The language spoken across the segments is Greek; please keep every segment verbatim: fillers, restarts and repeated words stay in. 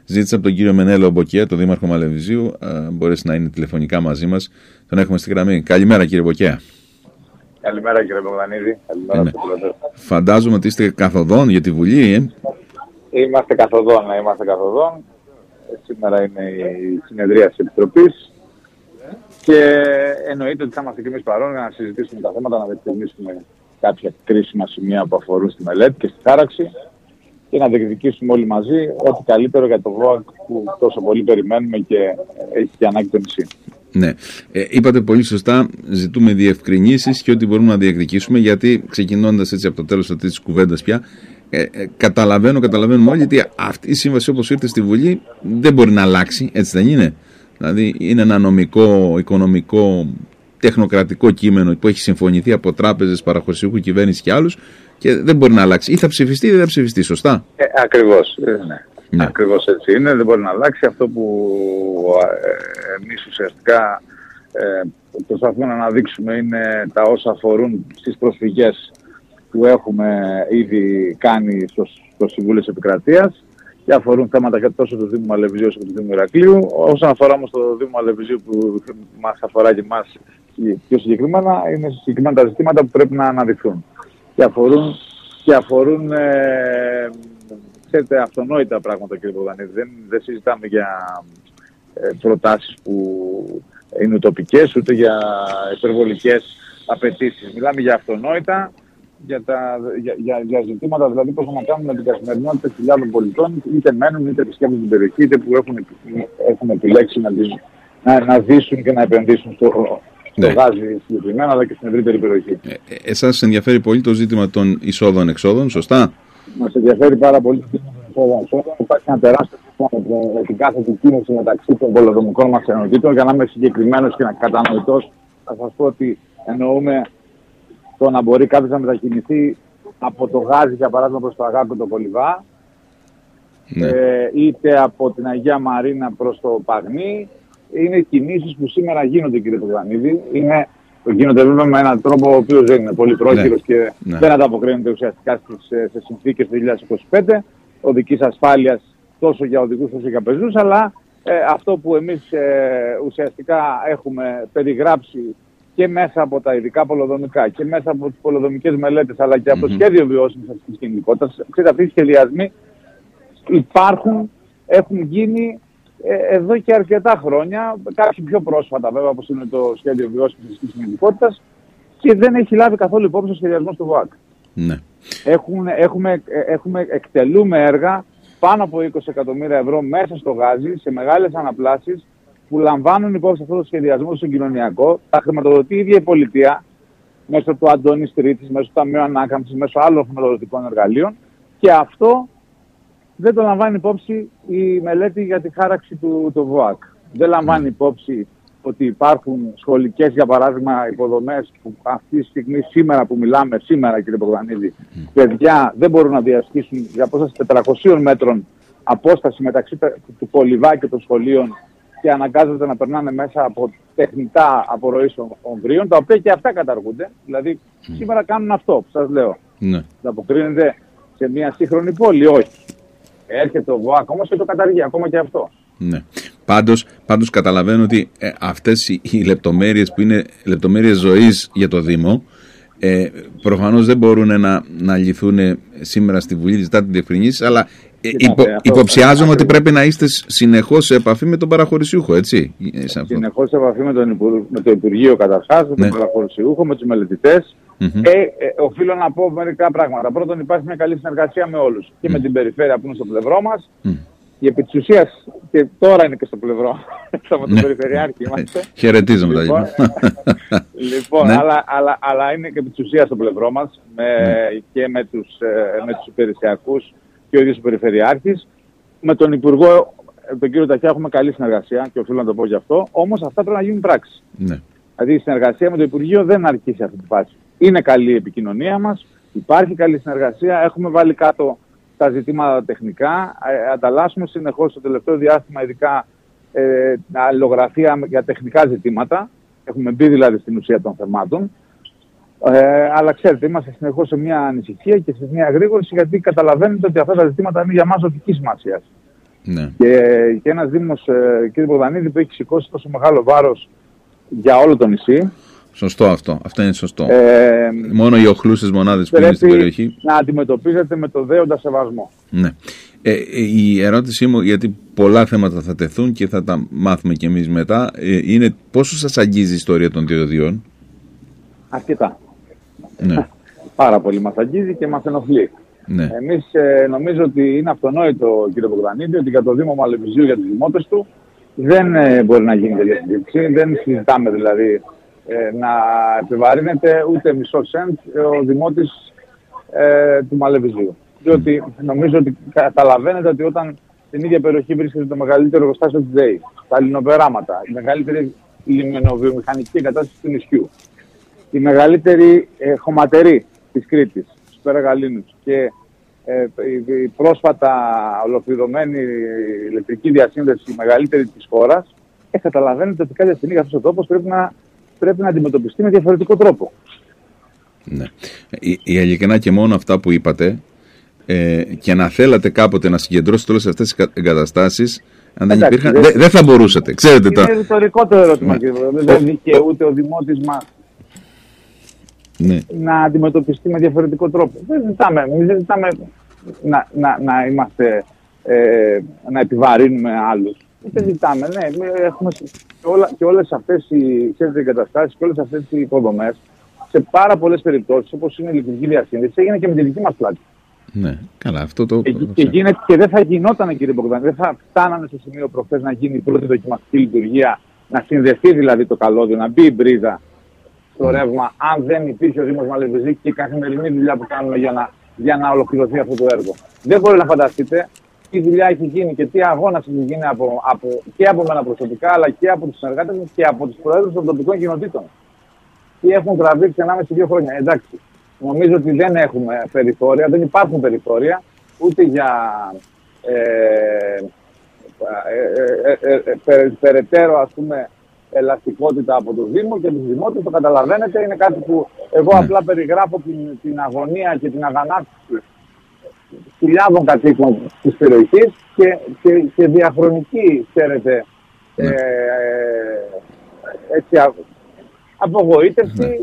Ζήτησα από τον κύριο Μενέλο Μποκέ, τον Δήμαρχο Μαλεβιζίου, μπορέσει να είναι τηλεφωνικά μαζί μας. Τον έχουμε στη γραμμή. Καλημέρα, κύριε Μποκέ. Καλημέρα, κύριε Μπογδανίδη. Καλημέρα, ναι. Φαντάζομαι ότι είστε καθοδόν για τη Βουλή, ε? Είμαστε καθοδόν, ναι, είμαστε καθοδόν. Σήμερα είναι η συνεδρία της Επιτροπής και εννοείται ότι θα είμαστε και εμείς παρόν για να συζητήσουμε τα θέματα, να διευκρινίσουμε κάποια κρίσιμα σημεία που αφορούν στη μελέτη και στη χάραξη και να διεκδικήσουμε όλοι μαζί ό,τι καλύτερο για το ΒΟΑΚ που τόσο πολύ περιμένουμε και έχει και ανάγκη το νησί. Ναι. Ε, είπατε πολύ σωστά, ζητούμε διευκρινήσεις και ό,τι μπορούμε να διεκδικήσουμε, γιατί ξεκινώντας έτσι από το τέλος αυτής της κουβέντας πια, ε, ε, καταλαβαίνω, καταλαβαίνουμε όλοι ότι αυτή η σύμβαση όπως ήρθε στη Βουλή δεν μπορεί να αλλάξει, έτσι δεν είναι? Δηλαδή είναι ένα νομικό, οικονομικό, τεχνοκρατικό κείμενο που έχει συμφωνηθεί από τράπεζες, παραχωρησιούχου, κυβέρνηση και άλλους και δεν μπορεί να αλλάξει. Ή θα ψηφιστεί ή δεν θα ψηφιστεί, σωστά? Ε, ακριβώς, ε, ναι. Ναι. Ακριβώς έτσι είναι, δεν μπορεί να αλλάξει. Αυτό που ε, εμείς ουσιαστικά ε, προσπαθούμε να αναδείξουμε είναι τα όσα αφορούν στις προσφυγές που έχουμε ήδη κάνει στο, στο Συμβούλιο της Επικρατείας και αφορούν θέματα τόσο του Δήμου Μαλεβιζίου όσο και του Δήμου Ηρακλείου. Όσον αφορά όμως το Δήμο Μαλεβιζίου που μας αφορά και εμάς πιο συγκεκριμένα, είναι συγκεκριμένα τα ζητήματα που πρέπει να αναδειχθούν και αφορούν, και αφορούν ε, ξέρετε, αυτονόητα πράγματα, κύριε Μπογδανίδη. Δεν, δεν συζητάμε για ε, προτάσεις που είναι ουτοπικές, ούτε για υπερβολικές απαιτήσεις. Μιλάμε για αυτονόητα, για, τα, για, για, για ζητήματα δηλαδή πώς να κάνουμε την καθημερινότητα χιλιάδων πολιτών, είτε μένουν είτε επισκέπτονται την περιοχή, είτε που έχουν, έχουν επιλέξει να, να, να δείσουν και να επενδύσουν στο, ναι. στο γάζι συγκεκριμένα, αλλά και στην ευρύτερη περιοχή. Ε, ε, εσάς ενδιαφέρει πολύ το ζήτημα των εισόδων-εξόδων, σωστά? Μας ενδιαφέρει πάρα πολύ το ζήτημα των εισόδων-εξόδων. Υπάρχει ένα τεράστιο ζήτημα με την κάθετη κίνηση μεταξύ των πολεοδομικών μας ενωτήτων. Για να είμαι συγκεκριμένος και να κατανοητός, θα σας πω ότι εννοούμε το να μπορεί κάποιος να μετακινηθεί από το Γάζι, για παράδειγμα, προς το Αγάπη, το Κολυβά, ναι. ε, είτε από την Αγία Μαρίνα προς το Παγνί. Είναι κινήσεις που σήμερα γίνονται, κύριε Μπογδανίδη. Είναι, γίνονται βέβαια με έναν τρόπο ο οποίος δεν είναι πολύ πρόχειρος, ναι. και ναι. δεν ανταποκρίνεται ουσιαστικά στις, σε συνθήκες του δύο χιλιάδες είκοσι πέντε οδικής ασφάλειας τόσο για οδηγούς όσο για πεζούς, αλλά ε, αυτό που εμείς ε, ουσιαστικά έχουμε περιγράψει και μέσα από τα ειδικά πολεοδομικά και μέσα από τις πολεοδομικές μελέτες, αλλά και από mm-hmm. το σχέδιο βιώσιμης αστικής κινητικότητας. Ξέρετε, αυτοί οι σχεδιασμοί υπάρχουν, έχουν γίνει ε, εδώ και αρκετά χρόνια, κάποιοι πιο πρόσφατα βέβαια, όπως είναι το σχέδιο βιώσιμης αστικής κινητικότητας, και δεν έχει λάβει καθόλου υπόψη ο σχεδιασμός του ΒΟΑΚ. Ναι. Έχουμε, έχουμε, έχουμε, εκτελούμε έργα πάνω από είκοσι εκατομμύρια ευρώ μέσα στο Γάζι, σε μεγάλες αναπλάσεις, που λαμβάνουν υπόψη αυτό το σχεδιασμό στο κοινωνιακό, τα χρηματοδοτεί η ίδια η πολιτεία, μέσω του Αντώνη Τρίτης, μέσω του Ταμείου Ανάκαμψης, μέσω άλλων χρηματοδοτικών εργαλείων, και αυτό δεν το λαμβάνει υπόψη η μελέτη για τη χάραξη του, του ΒΟΑΚ. Δεν λαμβάνει υπόψη ότι υπάρχουν σχολικές, για παράδειγμα, υποδομές που αυτή τη στιγμή, σήμερα που μιλάμε, σήμερα, κύριε Μπογδανίδη, mm. παιδιά δεν μπορούν να διασχίσουν για απόσταση τετρακοσίων μέτρων απόσταση μεταξύ του Κολυβά και των σχολείων και αναγκάζονται να περνάνε μέσα από τεχνητά απορροής ομβρίων, τα οποία και αυτά καταργούνται. Δηλαδή, mm. σήμερα κάνουν αυτό που σας λέω. Mm. Θα αποκρίνεται σε μια σύγχρονη πόλη, όχι. Έρχεται ο ΒΟΑΚ όμως και το καταργεί ακόμα και αυτό. Ναι. Πάντως, πάντως καταλαβαίνω ότι ε, αυτές οι, οι λεπτομέρειες που είναι λεπτομέρειες ζωής για το Δήμο, ε, προφανώς δεν μπορούν να, να λυθούν σήμερα στη Βουλή, ζητάτε διευκρινήσεις, αλλά ε, υπο, υποψιάζομαι ότι πρέπει να είστε συνεχώς σε επαφή με τον παραχωρησιούχο, έτσι? Συνεχώς σε επαφή με, τον Υπουργ, με το Υπουργείο καταρχάς, με ναι. τον παραχωρησιούχο, με τους μελετητές. Mm-hmm. Ε, ε, οφείλω να πω μερικά πράγματα. Πρώτον, υπάρχει μια καλή συνεργασία με όλους. Mm. Και με την περιφέρεια που είναι στο πλευρό μας. Mm. Και επί της ουσίας, και τώρα είναι και στο πλευρό, με τον ναι. Περιφερειάρχη είμαστε. Χαιρετίζομαι τα λοιπόν, λοιπόν ναι. αλλά, αλλά, αλλά είναι και επί της ουσίας στο πλευρό μας με, ναι. και με τους, με τους υπηρεσιακούς και ο ίδιος ο Περιφερειάρχης. Με τον Υπουργό, τον κύριο Ταχιά, έχουμε καλή συνεργασία και οφείλω να το πω γι' αυτό. Όμως αυτά πρέπει να γίνουν πράξη. Ναι. Δηλαδή η συνεργασία με το Υπουργείο δεν αρκεί σε αυτή τη φάση. Είναι καλή η επικοινωνία μας, υπάρχει καλή συνεργασία, έχουμε βάλει κάτω τα ζητήματα τεχνικά, ε, ανταλλάσσουμε συνεχώς στο τελευταίο διάστημα ειδικά ε, αλληλογραφία για τεχνικά ζητήματα, έχουμε μπει δηλαδή στην ουσία των θεμάτων, ε, αλλά ξέρετε είμαστε συνεχώς σε μια ανησυχία και σε μια εγρήγορση, γιατί καταλαβαίνετε ότι αυτά τα ζητήματα είναι για μας ζωτικής σημασίας. Ναι. Και, και ένας Δήμος, ε, κύριε Μπογδανίδη, που έχει σηκώσει τόσο μεγάλο βάρος για όλο το νησί. Σωστό αυτό. Αυτό είναι σωστό. Ε, Μόνο οι οχλούσες μονάδες που είναι στην περιοχή. Να αντιμετωπίζετε με το δέοντα σεβασμό. Ναι. Ε, η ερώτησή μου, γιατί πολλά θέματα θα τεθούν και θα τα μάθουμε κι εμείς μετά, ε, είναι πόσο σας αγγίζει η ιστορία των διοδίων? Αρκετά. Ναι. Πάρα πολύ μας αγγίζει και μας ενοχλεί. Ναι. Εμείς ε, νομίζω ότι είναι αυτονόητο, κύριε Μπογδανίδη, ότι για το Δήμο Μαλεβιζίου, για τους δημότες του, δεν ε, μπορεί να γίνει τέτοια συζήτηση. Δεν συζητάμε δηλαδή ε, να επιβαρύνεται ούτε μισό σεντ ο δημότης ε, του Μαλεβιζίου. Διότι νομίζω ότι καταλαβαίνετε ότι όταν στην ίδια περιοχή βρίσκεται το μεγαλύτερο εργοστάσιο της ΔΕΗ, τα λινοπεράματα, η μεγαλύτερη λιμενοβιομηχανική εγκατάσταση του νησιού, η μεγαλύτερη ε, χωματερή της Κρήτης, στους Πέρα-Γαλήνους και ε, η, η πρόσφατα ολοκληρωμένη ηλεκτρική διασύνδεση, η μεγαλύτερη της χώρας, ε, καταλαβαίνετε ότι κάποια στιγμή αυτός ο τόπος πρέπει να, πρέπει να αντιμετωπιστεί με διαφορετικό τρόπο. Ναι. Η, η ειλικρινά και μόνο αυτά που είπατε, ε, και να θέλατε κάποτε να συγκεντρώσετε όλες αυτές τις εγκαταστάσεις, αν δεν Εντάξει, υπήρχαν, δεν δεν δε θα μπορούσατε. Ξέρετε, είναι τα... ρητορικό το ερώτημα, Ναι. κύριε. Δεν δικαιούται ο δημότης μας ναι. να αντιμετωπιστεί με διαφορετικό τρόπο. Δεν ζητάμε, εμείς δεν ζητάμε να, να, να είμαστε, ε, να επιβαρύνουμε άλλους. Δεν ζητάμε, ναι, έχουμε και, όλα, και όλες αυτές οι εγκαταστάσεις και όλες αυτές οι υποδομές, σε πάρα πολλές περιπτώσεις, όπως είναι η ηλεκτρική διασύνδεση, έγινε και με τη δική μας πλάτη. Ναι, καλά, αυτό το. Και, και, γίνεται, και δεν θα γινόταν, κύριε Μπογδανίδη, δεν θα φτάνανε στο σημείο προχθές να γίνει η πρώτη δοκιμαστική λειτουργία, να συνδεθεί δηλαδή το καλώδιο, να μπει η μπρίζα στο mm. ρεύμα, αν δεν υπήρχε ο Δήμος Μαλεβιζίου και η καθημερινή δουλειά που κάνουμε για να, για να ολοκληρωθεί αυτό το έργο. Δεν μπορεί να φανταστείτε τι δουλειά έχει γίνει και τι αγώνας έχει γίνει από, από, και από μένα προσωπικά, αλλά και από τους συνεργάτες μου και από τους προέδρους των τοπικών κοινοτήτων. Τι έχουν τραβήξει ενάμεσα δύο χρόνια. Εντάξει. Νομίζω ότι δεν έχουμε περιθώρια, δεν υπάρχουν περιθώρια ούτε για ε, ε, ε, ε, ε, περαιτέρω ας πούμε ελαστικότητα από το Δήμο και τους δημότες. Το καταλαβαίνετε, είναι κάτι που εγώ απλά περιγράφω την, την αγωνία και την αγανάκτηση χιλιάδων κατοίκων της περιοχής και, και, και διαχρονική, ξέρετε, ε, ε, έτσι, α, απογοήτευση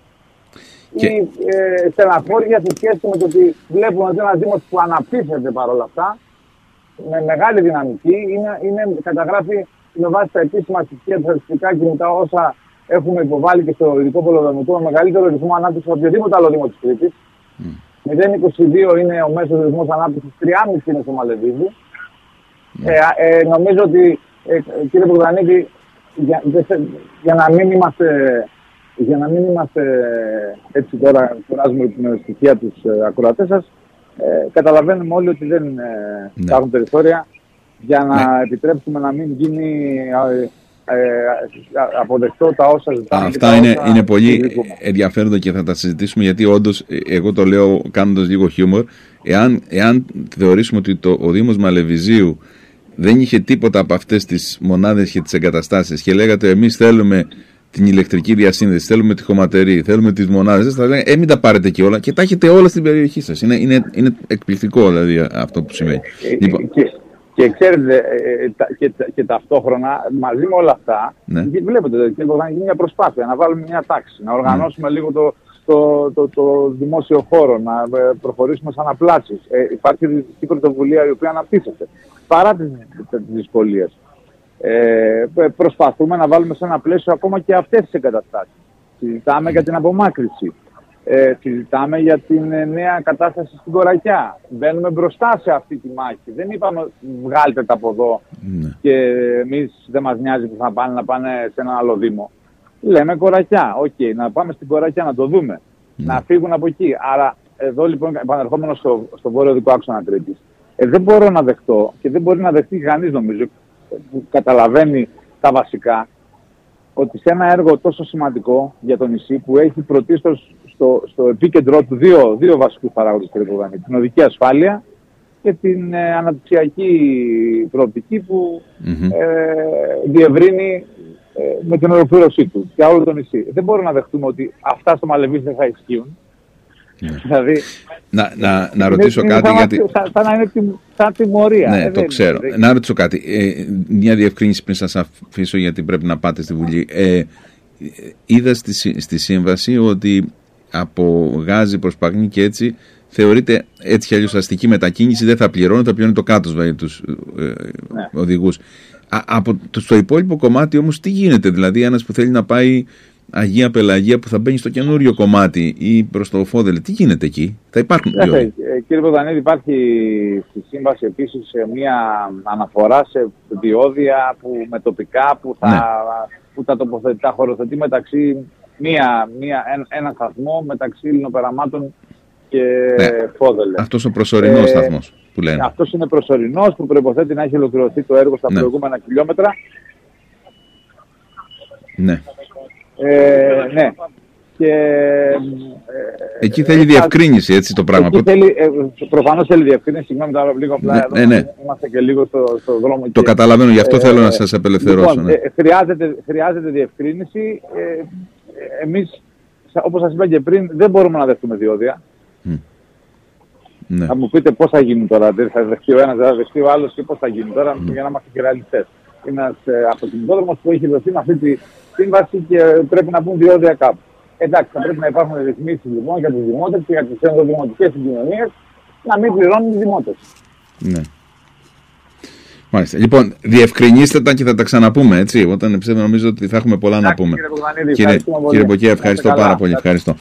και... ή ε, στεναχώρια σε σχέση με το ότι βλέπουμε ότι ένας Δήμος που αναπτύσσεται παρόλα αυτά με μεγάλη δυναμική, είναι, είναι, καταγράφει με βάση τα επίσημα στοιχεία, τα στατιστικά και μετά όσα έχουμε υποβάλει και στο ειδικό πολεοδομικό, με μεγαλύτερο ρυθμό ανάπτυξης από οποιοδήποτε άλλο Δήμο της Κρήτης. Mm. μηδέν κόμμα είκοσι δύο είναι ο μέσος ρυθμός ανάπτυξης, τρία κόμμα πέντε είναι στο Μαλεβίζι. Mm. Ε, ε, νομίζω ότι, ε, κύριε Μπογδανίδη, για, για να μην είμαστε... Για να μην είμαστε έτσι τώρα, κουράζουμε την στοιχεία τους ε, ακροατές σας, ε, καταλαβαίνουμε όλοι ότι δεν ε, ναι. υπάρχουν περιθώρια για να ναι. επιτρέψουμε να μην γίνει ε, ε, αποδεκτό τα όσα ζητάμε. Αυτά είναι, είναι πολύ ενδιαφέροντα και θα τα συζητήσουμε, γιατί όντως, εγώ το λέω κάνοντας λίγο χιούμορ, εάν, εάν θεωρήσουμε ότι το, ο Δήμος Μαλεβιζίου δεν είχε τίποτα από αυτές τις μονάδες και τις εγκαταστάσεις και λέγατε εμείς θέλουμε την ηλεκτρική διασύνδεση, θέλουμε τη χωματερή, θέλουμε τις μονάδες, θα λέγανε, ε, μην τα πάρετε και όλα και τα έχετε όλα στην περιοχή σας. Είναι, είναι, είναι εκπληκτικό δηλαδή αυτό που σημαίνει. Ε, λοιπόν. και, και ξέρετε, ε, τα, και, και ταυτόχρονα μαζί με όλα αυτά, ναι. βλέπετε, και θα γίνει μια προσπάθεια να βάλουμε μια τάξη, να οργανώσουμε ναι. λίγο το, το, το, το δημόσιο χώρο, να προχωρήσουμε σαν αναπλάσεις. Ε, υπάρχει η πρωτοβουλία η οποία αναπτύσσεται παρά τις, τις δυσκολίες. Ε, προσπαθούμε να βάλουμε σε ένα πλαίσιο ακόμα και αυτές τις εγκαταστάσεις. Συζητάμε για την απομάκρυνση. Ε, συζητάμε για την ε, νέα κατάσταση στην Κορακιά. Μπαίνουμε μπροστά σε αυτή τη μάχη. Δεν είπαμε βγάλτε τα από εδώ mm. και εμείς δεν μας νοιάζει που θα πάνε να πάνε σε έναν άλλο Δήμο. Λέμε Κορακιά. Οκ, okay, να πάμε στην Κορακιά να το δούμε. Mm. Να φύγουν από εκεί. Άρα εδώ λοιπόν επανερχόμενο στο, στο βόρειο δικό άξονα Κρήτης. Ε, δεν μπορώ να δεχτώ και δεν μπορεί να δεχτεί κανείς νομίζω που καταλαβαίνει τα βασικά, ότι σε ένα έργο τόσο σημαντικό για το νησί που έχει πρωτίστως στο, στο επίκεντρό του δύο, δύο βασικούς παράγοντες, την οδική ασφάλεια και την ε, αναπτυξιακή προοπτική που mm-hmm. ε, διευρύνει ε, με την ολοκλήρωσή του για όλο το νησί. Δεν μπορούμε να δεχτούμε ότι αυτά στο Μαλεβίζι δεν θα ισχύουν Ναι. Δηλαδή, να, να, να ρωτήσω είναι, κάτι. Είναι γιατί... σαν, σαν να είναι τη, σαν τιμωρία. Ναι, ε, το ξέρω. Είναι. Να ρωτήσω κάτι. Ε, μια διευκρίνηση πριν σας αφήσω, γιατί πρέπει να πάτε στη Βουλή. Ε, είδα στη, στη σύμβαση ότι από Γάζι προς Παγνή και έτσι θεωρείται έτσι κι αλλιώς αστική μετακίνηση, δεν θα πληρώνει, θα πληρώνει το κάτω για τους ε, ναι. οδηγούς. Α, από το, στο υπόλοιπο κομμάτι όμως τι γίνεται, δηλαδή ένας που θέλει να πάει Αγία Πελαγία που θα μπαίνει στο καινούριο κομμάτι ή προς το Φόδελε, τι γίνεται εκεί, θα υπάρχουν διόδια. Ε, κύριε Πρωτανίδη, υπάρχει στη σύμβαση επίσης μια αναφορά σε διόδια που, με τοπικά που θα, ναι. που τα τοποθετεί, χωροθετεί μεταξύ μία, μία, ένα, ένα σταθμό μεταξύ Λινοπεραμάτων και ναι. Φόδελε. Αυτός ο προσωρινός ε, σταθμός που λένε. Αυτός είναι προσωρινός που προϋποθέτει να έχει ολοκληρωθεί το έργο στα ναι. προηγούμενα χιλιόμετρα. Ναι. Ε, ναι. Και, ε, εκεί θέλει ε, διευκρίνηση, έτσι το πράγμα. Εκεί θέλει, ε, προφανώς θέλει διευκρίνηση. Συγγνώμη τώρα λίγο απλά. Ναι, εδώ, ναι, ναι. Είμαστε και λίγο στο, στο δρόμο. Το και, καταλαβαίνω, γι' αυτό ε, θέλω να σας απελευθερώσω. Λοιπόν, ναι. ε, χρειάζεται, χρειάζεται διευκρίνηση. Ε, εμείς, όπως σας είπα και πριν, δεν μπορούμε να δεχτούμε διόδια. Mm. Ναι. Θα μου πείτε πώς θα γίνουν τώρα. Δεν θα δεχτεί ο ένας, δεν θα δεχτεί ο άλλος και πώς θα γίνει τώρα mm. για να είμαστε και ρεαλιστές. Είναι ένας ε, αυτοκινητόδρομος που έχει δοθεί με αυτή τη σύμβαση και πρέπει να μπουν διόδια κάπου. Εντάξει, θα πρέπει να υπάρχουν ρυθμίσεις λοιπόν για τους δημότες και για τις ενδοδημοτικές συγκοινωνίες να μην πληρώνουν οι δημότες. Ναι. Μάλιστα. Λοιπόν, διευκρινίστε τα και θα τα ξαναπούμε, έτσι. Όταν ψεύδω νομίζω ότι θα έχουμε πολλά Εντάξει, να πούμε. Κύριε Μπογδανίδη, κύριε, κύριε Μποκέ, ευχαριστώ πάρα πολύ. Ευχαριστώ.